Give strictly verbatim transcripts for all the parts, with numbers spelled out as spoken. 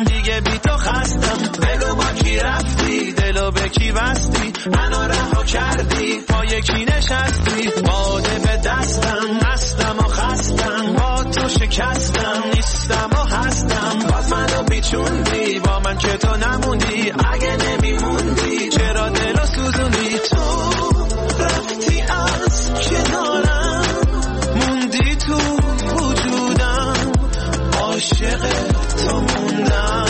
دیگه بی تو خستم. بگو با کی رفتی دلو به کی بستی، منو رها کردی پای کی نشستی. باده به دستم مستم و خستم، با تو شکستم نیستم و هستم. باز منو بیچوندی با من که تو نموندی، اگه نمیموندی چرا دلو سوزوندی. تو رفتی از کنارم موندی تو وجودم، عاشق تو موندم.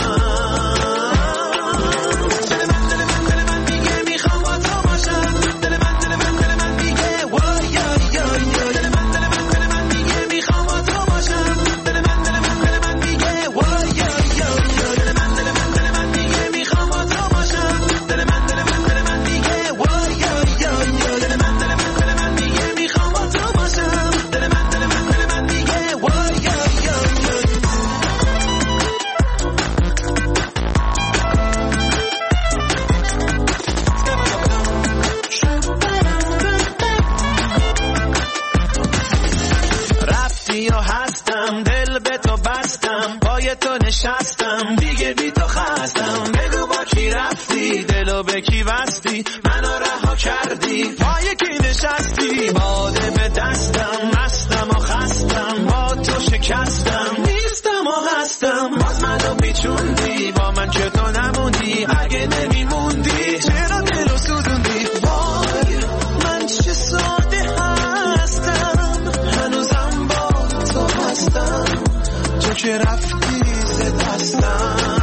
نشستم دیگه بی تو خستم. بگو با کی رفتی دلو به کی بستی، منو رها کردی پای کی نشستی. باده به دستم مستم و خستم، با تو شکستم نیستم و هستم. باز منو بیچوندی با من که تو نموندی، اگه نمیموندی چرا دلو سوزوندی. وای من چه ساده هستم، هنوزم با تو هستم. تو که رفتی دستم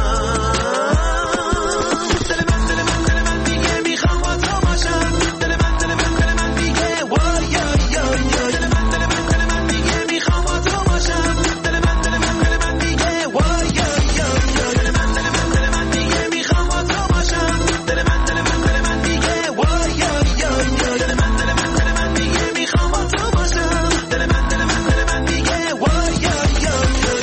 دل من دل من دل من دیگه میخوام با تو باشم. دل من دل من دل من دیگه وای یا یا یا. دل من دل من دل من دیگه میخوام با تو باشم. دل من دل من دل من دیگه وای یا یا یا. دل من دل من دل من دیگه میخوام با تو باشم. دل من دل من دل من دیگه وای یا یا یا. دل من دل من دل من دیگه میخوام با تو باشم. دل من دل من دل من دیگه وای یا یا یا.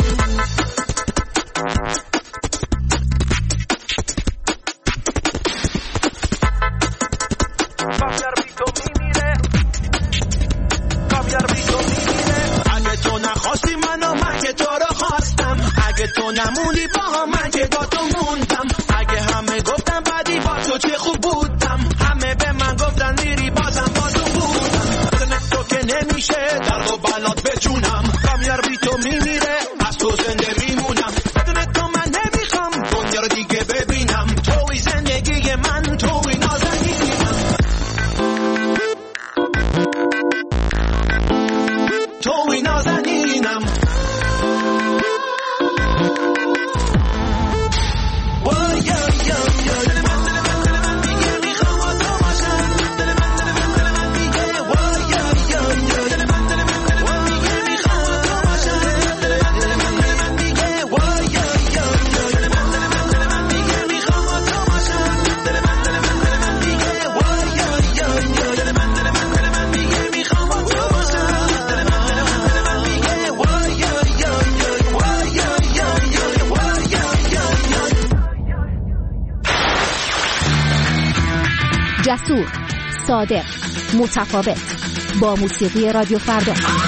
تو نموندی با هم من که با تو موندم. اگه همه گفتم بعدی با تو چه خوب بودم، همه به من گفتن میری بازم با تو بودم. بدون تو که نمیشه درد و بلات به جونم، کامیار بی تو میمیره از تو زنده میمونم. بدون تو من نمیخوام دنیا رو دیگه ببینم، توی زندگی من توی نازنینم، توی نازنینم. جسور، صادق، متفاوت، با موسیقی رادیو فردا.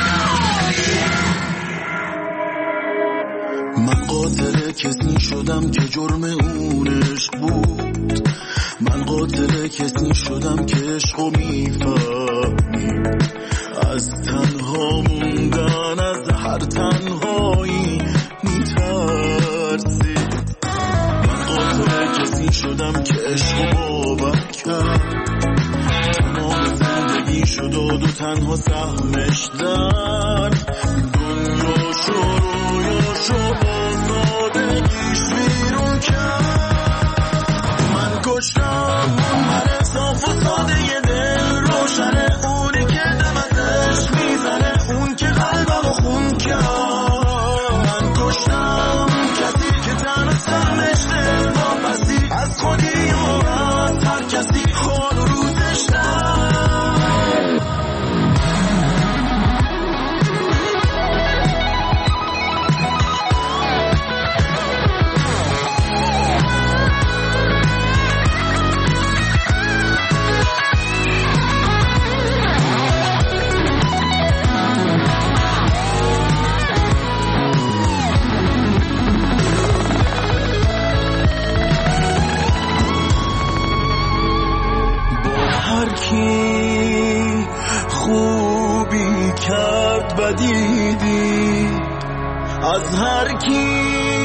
من قاتل کسی شدم که جرم اون عشق بود، من قاتل کسی شدم که عشقو میفهمی، از تنها موندن از هر تنهایی میترسی. من قاتل کسی شدم که عشقو باور کرد، تمام زندگی شد و دو تنها سهمش در دنیا شروعشو با سادگیش بیرون کرد. من کشتم اون هر صاف و ساده ی دل روشنه، اونی که دم ازش میزنه، اون که قلبمو خون کرد. من کشتم کسی که تنها سهمش دل واپسی از خودی و از هر کسی خود روزش در. از هر کی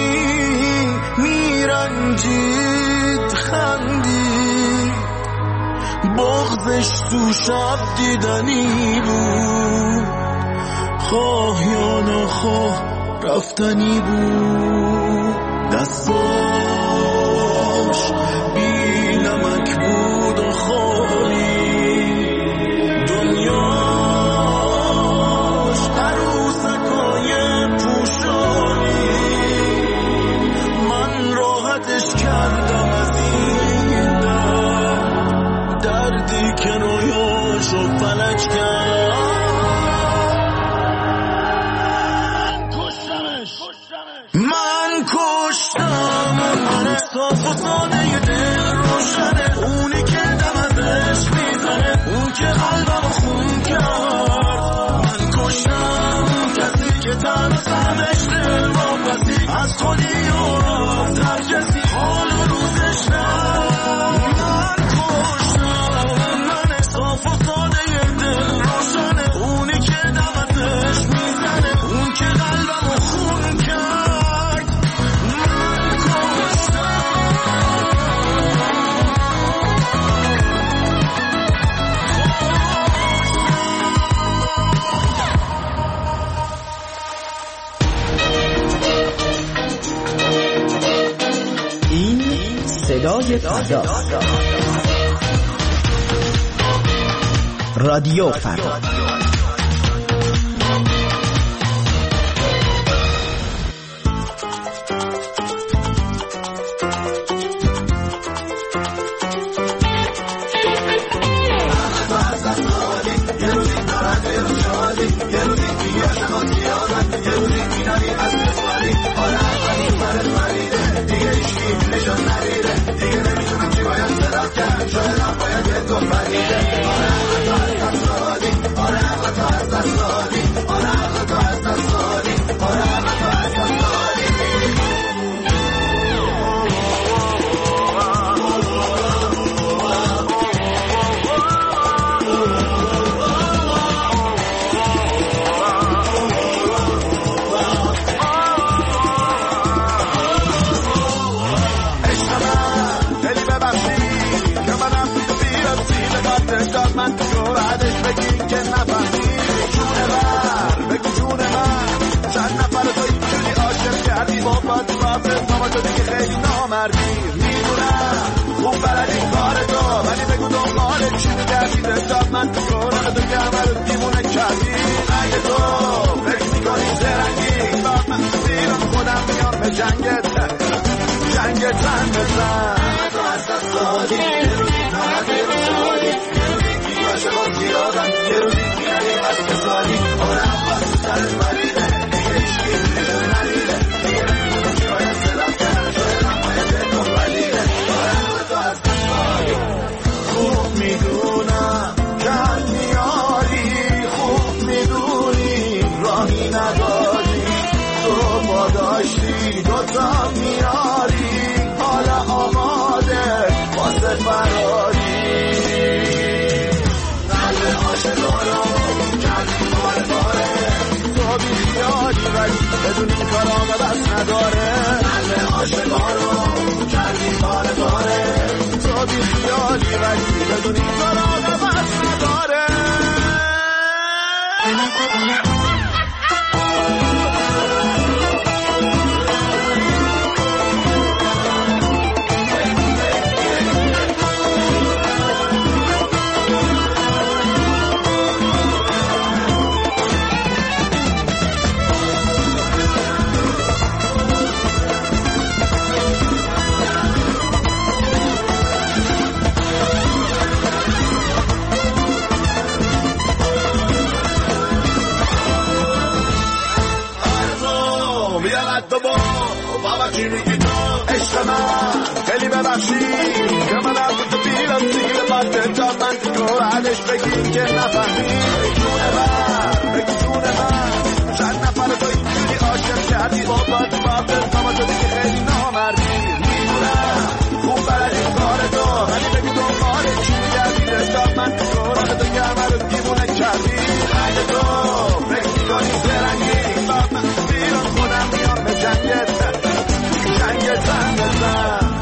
میرنجید خندید، بغضش تو شب دیدنی بود، خواه یا نخواه رفتنی بود. دستاش بی نمک بود و خالی، دنیاش عروسکای پوشانی. من راحتش کردم از این درد، دردی که رویاشو فلج کرد. من کشتم من صاف و ساده دل روشنه، اونی که دم ازش میزنه، اون که قلبم خون کرد. من کشتم کسی که تن سمش دل واپسی، از خودی و از هر کسی حال روزش نه. من کشتم من صاف و ساده دل روشنه، اونی که دم ازش میزنه، اون که قلبم خون کرد. صدای فردا، رادیو فردا. من تو بعدش بگی که نفهمی جونه بر بگو جونه من چند نفر تو اینجوری عاشق کردی بابا تو واسه ماما تو دیگه خیلی نامردی. میدونم خوب بلدی کار تو، ولی بگو دنبال چی میگردی دستات من تو کنم تو کمر رو دیمونه کردی. اگه تو فکر میکنی زرنگی بعد من زیرم خودم میام به جنگت جنگت زن بزن. تو از دست دادی یه روزی ناراحتی رو شدی، عاشقات زیادم یه روزی میگردی از کسالی. آرم باز تو سرت مریده دیگه ایشکی نشون ندیده، دیگه نمیدونم چی باید صدام کرد، شاید هم باید دلتون بلیده. آرم تو از کسالی خوب میدونم کرد میاری، خوب میدونی راهی نداری، تو با داشتی دوتا میاری، حالا آماده واسه فراری. عاشقانو کردی باره باره، تو بی خیالی ولی بدون این کار آقا بس نداره. قلب عاشقانو کردی باره باره، تو بی خیالی ولی بدون این کار آقا بس نداره. چی میگی تو عشق من خیلی ببخشی که من از تو بیرم سیل بده تا من تو بعدش بگی که نفهمی. جونه من بگی جونه من چند نفر تو اینجوری عاشق کردی بابا تو بابت ماما تو دیگه خیلی نامردی. میدونم خوب بلدی کار تو، ولی بگی دنبال چی میگردی رسات من تو کنم تو گرمه رو دیمونه کردی. اگه تو فکر میکنی زرنگی باب من بیرم خودم میام جنگت جنگت زن بزن.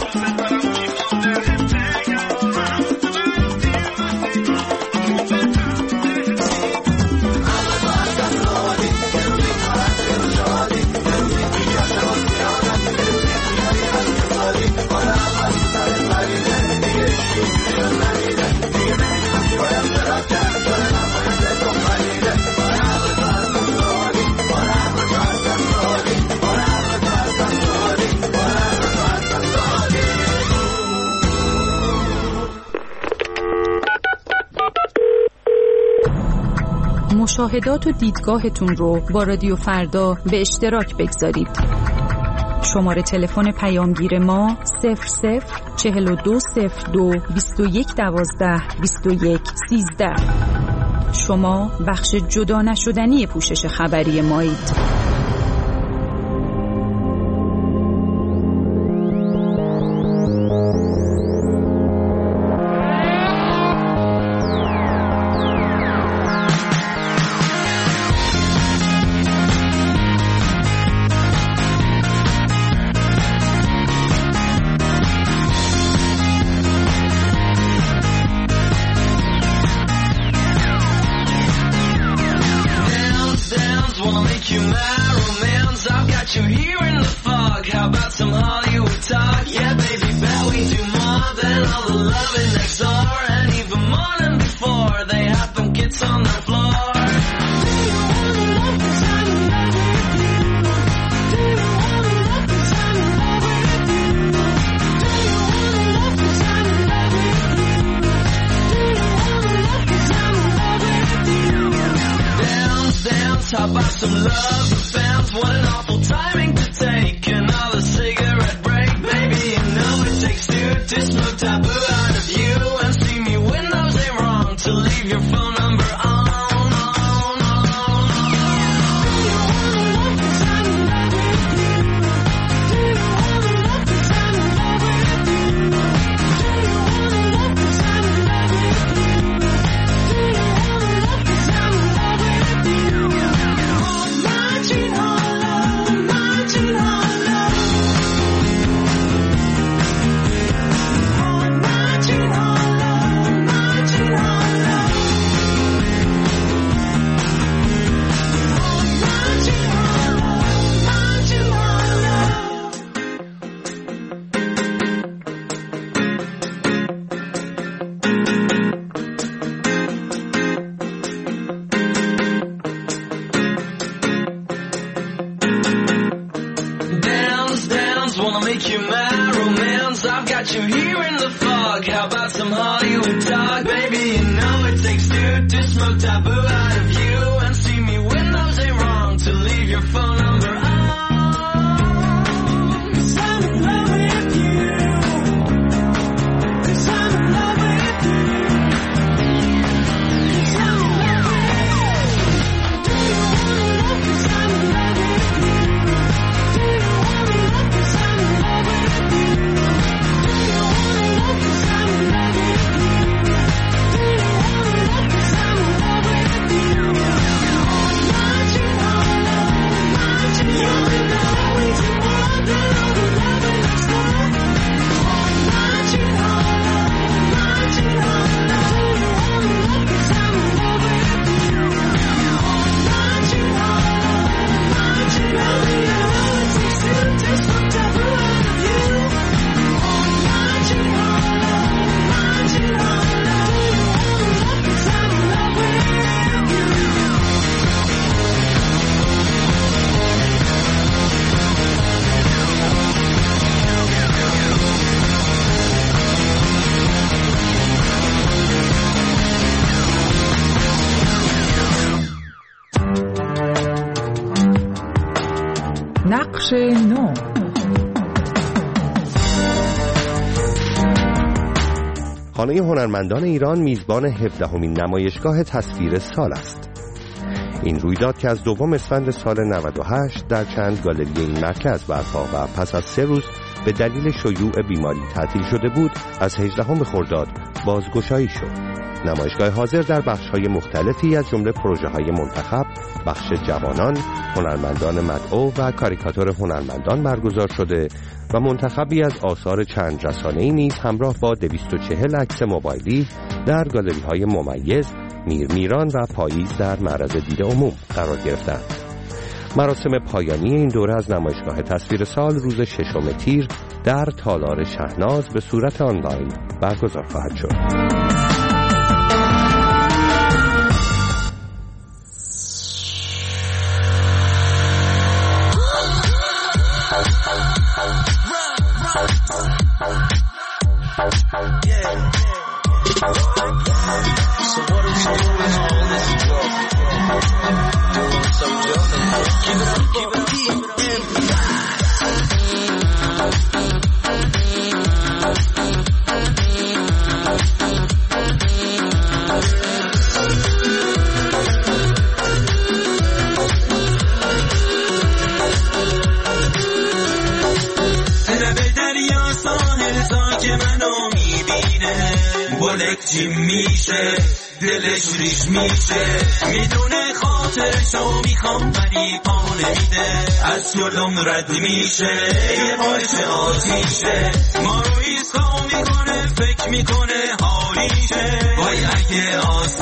مشاهدات و دیدگاهتون رو با رادیو فردا به اشتراک بگذارید. شماره تلفن پیامگیر ما صفر صفر چهل و دو صفر دو بیست و یک دوازده بیست و یک سیزده. شما بخش جدا نشدنی پوشش خبری مایید. نقش نو. خانه هنرمندان ایران میزبان هفدهمین نمایشگاه تصویر سال است. این رویداد که از دوم اسفند سال نود و هشت در چند گالری این مرکز برپا و پس از سه روز به دلیل شیوع بیماری تعطیل شده بود، از هجدهم خرداد بازگشایی شد. نمایشگاه حاضر در بخش‌های مختلفی از جمله پروژه‌های منتخب بخش جوانان، هنرمندان مدعو و کاریکاتور هنرمندان برگزار شده و منتخبی از آثار چند رسانه‌ای نیز همراه با دویست و چهل عکس موبایلی در گالری‌های ممیز، میر میران و پاییز در معرض دید عموم قرار گرفتند. مراسم پایانی این دوره از نمایشگاه تصویر سال روز ششم تیر در تالار شهناز به صورت آنلاین برگزار خواهد شد. جیم میشه دلش ریش میشه میدونه خاطرشو میخوام ولی پا نمیده از جلوم رد میشه یه باشه آتیشه ما رو ایسکا میکنه فکر میکنه حالیشه وای اگه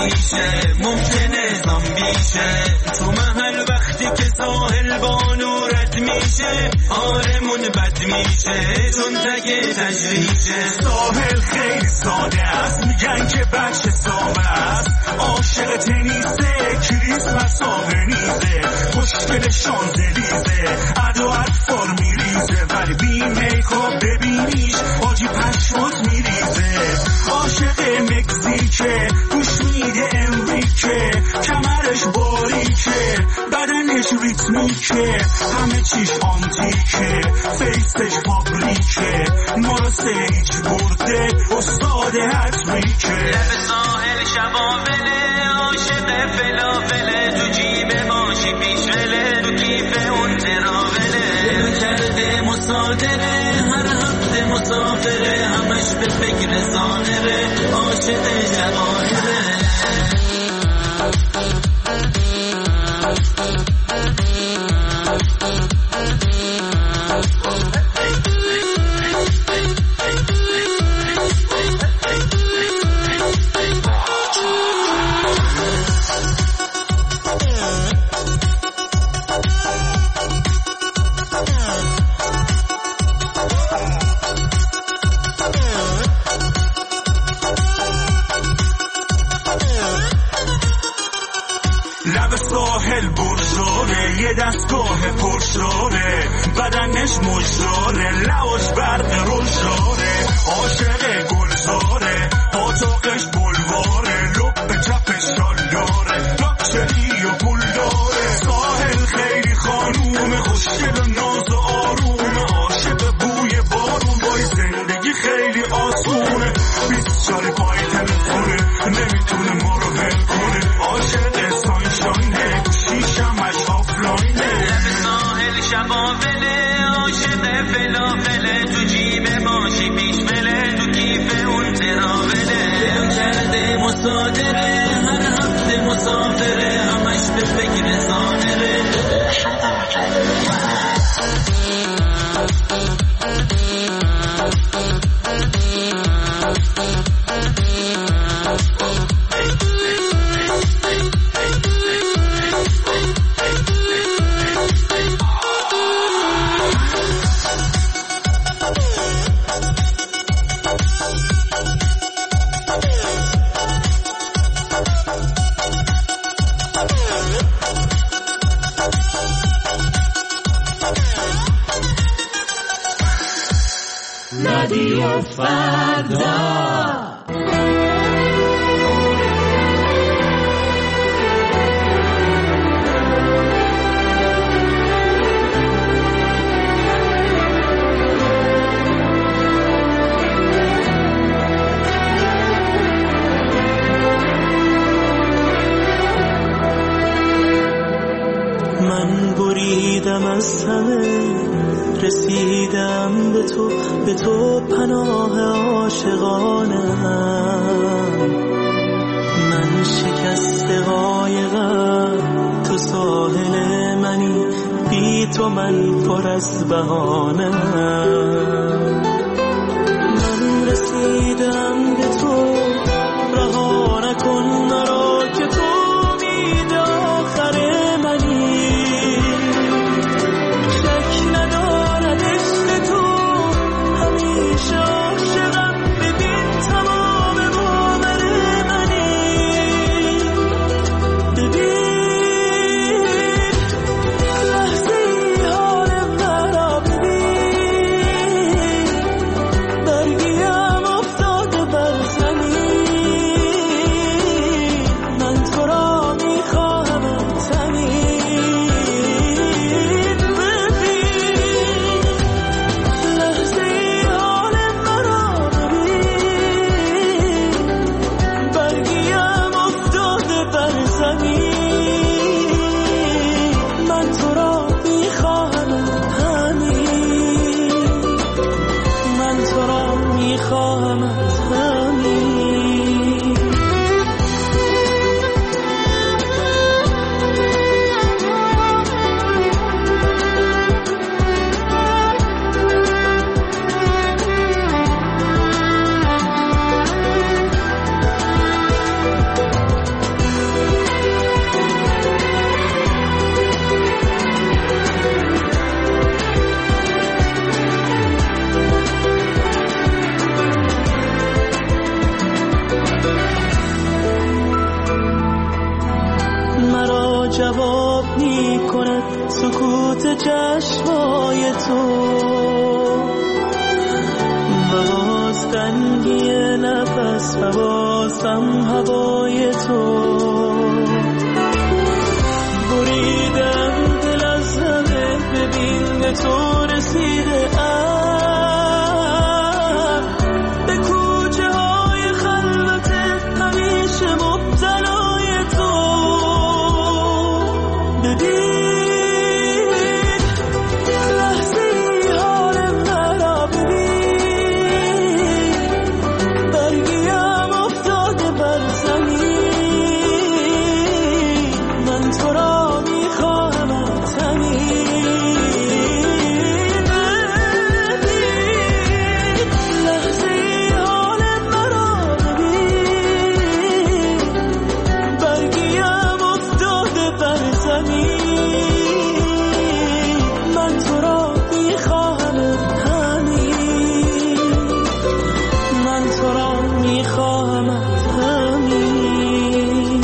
آسیشه ممکنه زامبیشه تو محل وقتی که ساحل بانو رد میشه آرمون بد میشه چون تگه تجریشه ساحل خیلی ساده است میگن که بچه ساوه است عاشق تنیسه کریسمس آونیزه خوشگل شانزلیزه عدو اطفال میریزه ولی بی میکاپ ببینیش آجی پشمات میریزه عاشق مکزیکه گوش میده امریکه کمرش باریکه بدنش ریتمیکه همه چیش آنتیکه فیسش فابریکه ما رو سیج برده استاد هتریکه لب ساحل شبابله عاشق فلافله تو جیب ماشی پیشوله تو کیف اون تراوله کرده مصادره هر هفته مسافره همش به فکر ظاهره عاشق جواهره دستگاه پرشاره بدنش مجراره لعاش برق روشاره عاشق گلزاره پاتاقش بلواره لب چپش شالداره لاکچری و پول داره ساحل خیلی خانوم خوشگل و ناز و آروم عاشق بوی بارون وای زندگی خیلی آسونه بیست سال پای تلفونه نمیتونه ما رو ول کنه عاشق سانشاینه شیشمش آفلاینه شبابله عاشق فلافله تو جیب ماشی پیشوله تو کیف اون تراوله کرده مصادره هر هفته مسافره همش به فکر ظاهره رادیو فردا من بریدم از همه رسیدم به تو به تو پناه عاشقانم من شکست قایقم تو تو ساحل منی، بی تو من پر از بهانه. من رسیدم به تو، رها نکن مرا که تو امید آخر منی. شک ندارد عشق تو، همیشه عاشقم، ببین تمام باور منی. ببین لحظه حال مرا، ببین برگیم افتاده بر زمین. من تو را میخواهم تنین. ببین لحظه حال مرا، ببین برگیم افتاده بر زمین. من تو را میخواهم همین. من تو را میخواهم همین. مرا جواب می کند سکوت چشمای تو، و باز تنگی نفس و بازم هوای تو. بریدم دل از همه، ببین به تو رسیده ام. به کوچه های خلوت همیشه مبتلای تو. ببین لحظه حال مرا، ببین برگیم افتاده بر زمین. من تو را میخواهم تنین. ببین لحظه حال مرا، ببین برگیم افتاده بر زمین. من تو را میخواهم همین. من تو را میخواهم همین.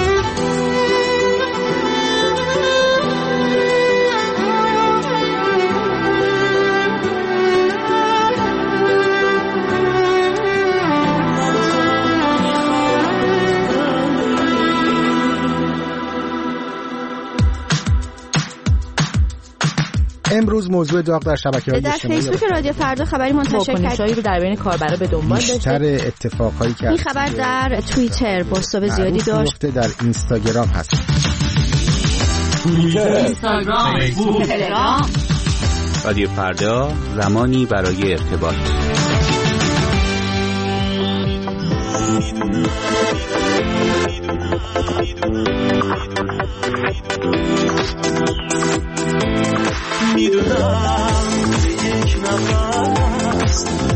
امروز موضوع داغ در شبکه‌های در اجتماعی فیسبوک رادیو فردا خبری منتشر واکنش‌هایی رو در بین کاربرا به دنبال داشته. بیشتر اتفاقهایی که این خبر در توییتر بازتاب زیادی داشت. در اینستاگرام هست. توییتر، اینستاگرام، فیسبوک، تلگرام. رادیو فردا، زمانی برای ارتباط. میدونم یک نفس